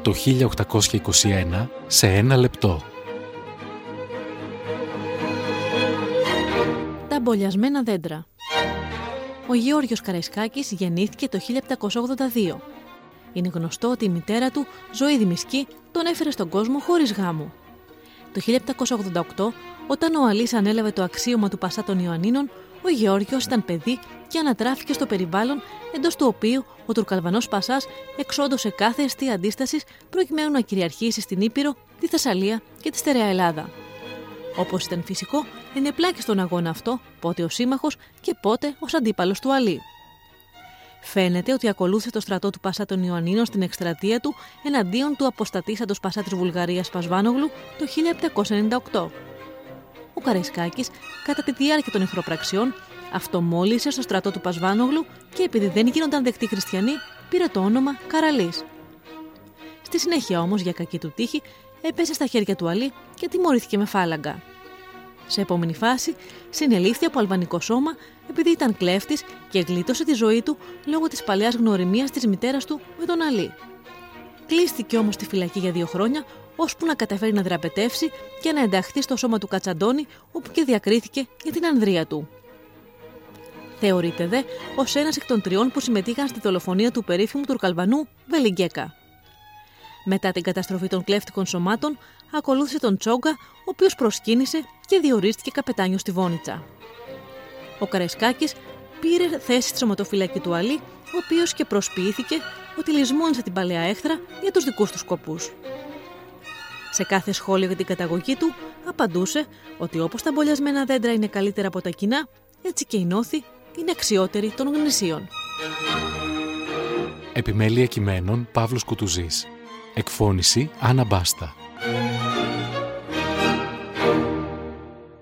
το 1821 σε 1 λεπτό. Τα μπολιασμένα δέντρα. Ο Γεώργιος Καραϊσκάκης γεννήθηκε το 1782. Είναι γνωστό ότι η μητέρα του, Ζωή Δημισκή, τον έφερε στον κόσμο χωρίς γάμο. Το 1788, όταν ο Αλής ανέλαβε το αξίωμα του Πασά των Ιωαννίνων, ο Γεώργιος ήταν παιδί και ανατράφηκε στο περιβάλλον εντός του οποίου ο Τουρκαλβανός Πασάς εξόντωσε κάθε αιστεία αντίστασης προκειμένου να κυριαρχήσει στην Ήπειρο, τη Θεσσαλία και τη στερεά Ελλάδα. Όπως ήταν φυσικό, ενεπλάκη στον αγώνα αυτό, πότε ως σύμμαχος και πότε ως αντίπαλος του Αλή. Φαίνεται ότι ακολούθησε το στρατό του Πασά των Ιωαννίνων στην εκστρατεία του εναντίον του αποστατήσαντος Πασά της Βουλγαρίας Σπασβάνογλου το 1798. Ο Καραϊσκάκης, κατά τη διάρκεια των εχθροπραξιών, αυτομόλυσε στο στρατό του Πασβάνογλου και επειδή δεν γίνονταν δεκτοί χριστιανοί, πήρε το όνομα Καραλής. Στη συνέχεια όμως, για κακή του τύχη, έπεσε στα χέρια του Αλή και τιμωρήθηκε με φάλαγγα. Σε επόμενη φάση, συνελήφθη από αλβανικό σώμα επειδή ήταν κλέφτης και γλίτωσε τη ζωή του λόγω της παλαιάς γνωριμίας της μητέρας του με τον Αλή. Κλείστηκε όμως στη φυλακή για 2 χρόνια, ώσπου να καταφέρει να δραπετεύσει και να ενταχθεί στο σώμα του Κατσαντώνη, όπου και διακρίθηκε για την ανδρεία του. Θεωρείται δε ως ένας εκ των 3 που συμμετείχαν στη δολοφονία του περίφημου Τουρκαλβανού Βελιγκέκα. Μετά την καταστροφή των κλέφτικων σωμάτων, ακολούθησε τον Τσόγκα, ο οποίος προσκύνησε και διορίστηκε καπετάνιος στη Βόνιτσα. Ο Καραϊσκάκης πήρε θέση στη σωματοφυλακή του Αλή, ο οποίος και προσποιήθηκε ότι λησμόνισε την παλαιά έχθρα για τους δικούς του σκοπούς. Σε κάθε σχόλιο για την καταγωγή του, απαντούσε ότι όπως τα μπολιασμένα δέντρα είναι καλύτερα από τα κοινά, έτσι και οι νόθοι είναι αξιότεροι των γνησίων. Επιμέλεια κειμένων Παύλος Κουτουζής. Εκφώνηση Άννα Μπάστα.